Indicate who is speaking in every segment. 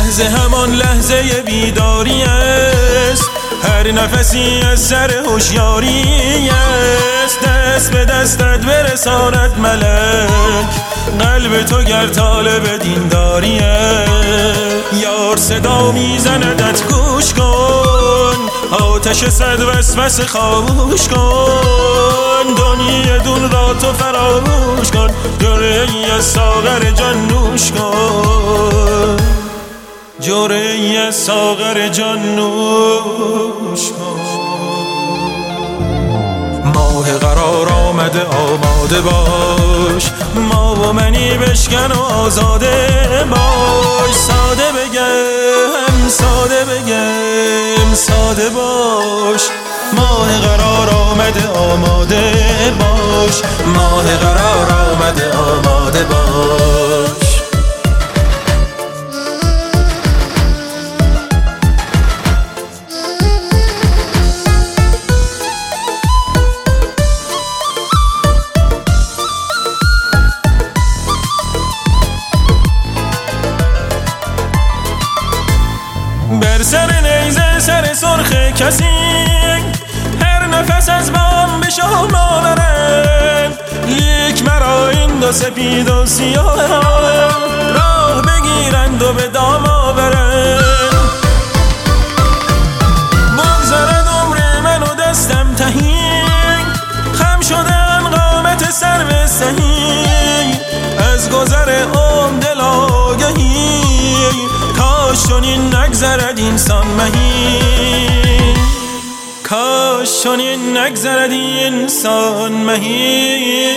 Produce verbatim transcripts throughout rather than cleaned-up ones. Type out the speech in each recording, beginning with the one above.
Speaker 1: لحظه همان لحظه بیداری است، هر نفسی از سر هوشیاری است. دست به دستت برساند ملک، قلب تو گر طالب دینداری است. یار صدا میزندت گوش کن، آتش صد وسوسه خاموش کن. دنیای دون را تو فراموش کن، جرعه‌ای از ساغر جان نوش کن. جرعه‌ای از ساغر جان نوش کن. ماه قرار آمده آماده باش، ما و منی بشکن و آزاده باش. ساده بگم ساده بگم ساده باش، ماه قرار آمده آماده باش. ماه قرار آمده آماده باش. بر سر نیزه سر سرخ کسی، هر نفس از بام به شام آورد. لیک مرا این دو سپید و سیاه راه بگیرند و به دام آورند. بگذارد عمر من و دستم تهی، خم شدم قامت سرو سهی. از گذر عمر دل آگهی، کاش چنین نگذرد اینسان مهی. کاش چنین نگذرد اینسان مهی.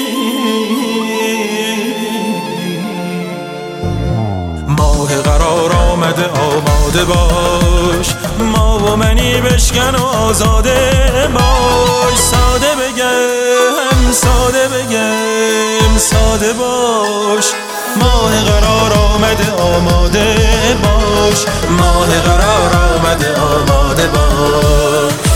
Speaker 1: ماه قرار آمده آماده باش، ما و منی بشکن و آزاده باش. ساده بگم ساده بگم ساده باش، ماه قرار آمده آماده باش. ماه قرار آمده آماده باش.